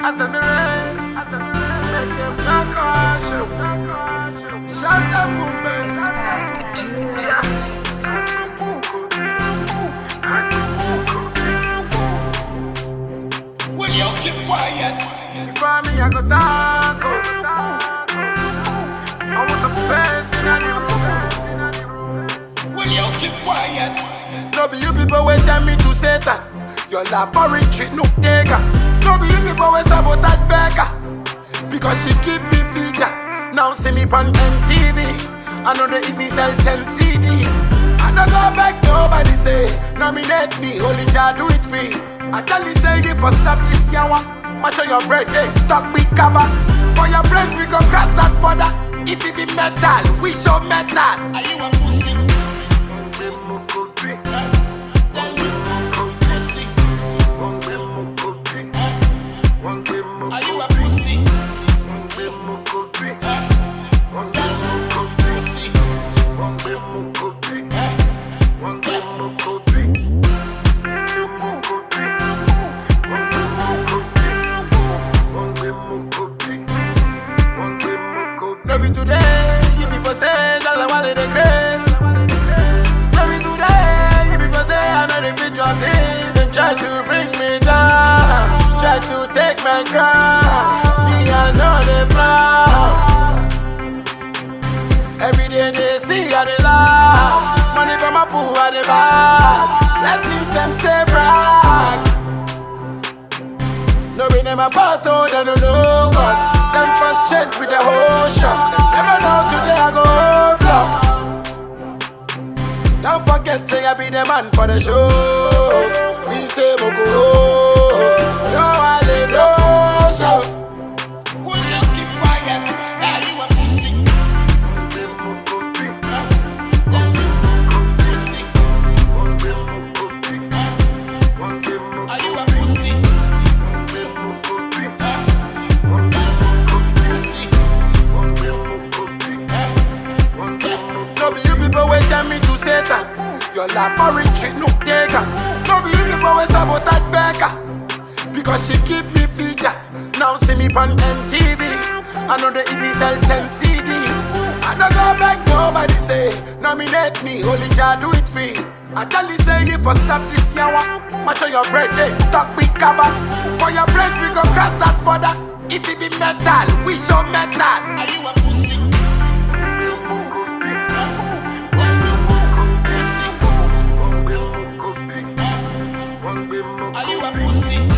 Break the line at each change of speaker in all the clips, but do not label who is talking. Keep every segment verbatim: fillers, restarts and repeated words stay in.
As a race, make them not cautious. Shut the movement. Yeah.
Will you keep quiet?
If I me, I go talk. I want some space in the room.
Will you keep quiet?
No be you people wait tell me to Satan. Your laboratory no taker. No be you people wait sabotage Becca. Because she keep me feature. Now see me on M T V. I know they eat me sell ten C D. I don't go back, nobody say nominate me, only child do it free. I tell you say if I stop this yawa, watch on your bread, eh, talk big kaba. For your brains we go cross that border. If it be metal, we show metal.
Are you a pussy? Are you a pussy?
Maybe today, you people say just a wallet the grace. Maybe today, you people say I know the fit drop in. They try to bring me down, try to take my crown. Me I know they proud. Every day they see how they laugh. Money from my pool how they buy. Blessings them say brag. No be never photo, they don't know God. Them first change with the whole shop. Never know today I go flop. Don't forget say I be the man for the show. We say Moko. No I let no show.
Will you keep quiet? Are you a pussy? Are you a pussy?
No be you people wait tell me to Satan. Your laboratory no taker. No be you people wait sabotage Becca. Because she keep me feature. Now see me on M T V. I know the E B sell ten C D. I don't go back, nobody say nominate me, only child do it free. I tell you say if I stop this yawa, match on your bread, eh, talk big kaba. For your brains we go cross that border. If it be metal, we show metal.
Are you a pussy? Are you a pussy?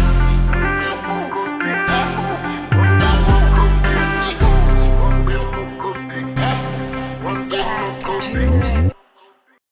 One